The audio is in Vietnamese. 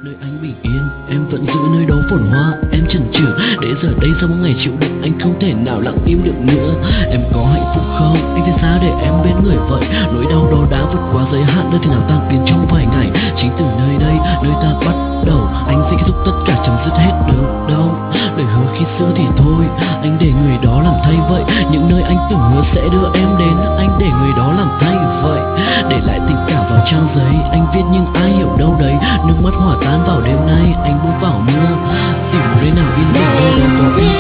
Nơi anh bình yên, em vẫn giữ nơi đó phồn hoa. Em chần chừ, để giờ đây sau một ngày chịu đựng, anh không thể nào lặng im được nữa. Em có hạnh phúc không? Anh sẽ sao để em bên người vậy? Nỗi đau đó đã vượt qua giới hạn, nơi thế nào tan biến trong vài ngày. Chính từ nơi đây, nơi ta bắt đầu, anh sẽ kết thúc tất cả, chấm dứt hết được đâu. Đời hứa khi xưa thì thôi, anh để người đó làm thay vậy. Những nơi anh từng hứa sẽ đưa em đến, anh để người đó làm thay vậy. Để lại tình cảm vào trang giấy, anh viết nhưng ai hiểu đâu đấy. Nước mắt hòa tan vào đêm nay, anh bước vào mưa, tìm nơi nào yên bình nơi đó có em.